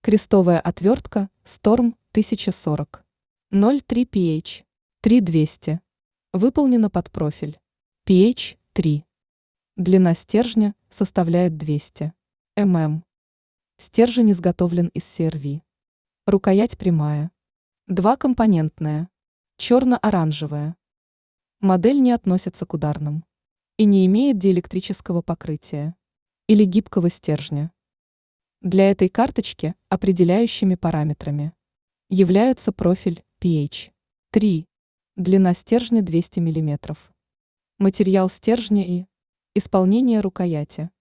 Крестовая отвертка Storm 1040. 0,3 pH. 3200. Выполнена под профиль. pH 3. Длина стержня составляет 200 мм. Стержень изготовлен из CRV. Рукоять прямая. Двухкомпонентная. Черно-оранжевая. Модель не относится к ударным и не имеет диэлектрического покрытия или гибкого стержня. Для этой карточки определяющими параметрами являются профиль pH 3, длина стержня 200 мм, материал стержня и исполнение рукояти.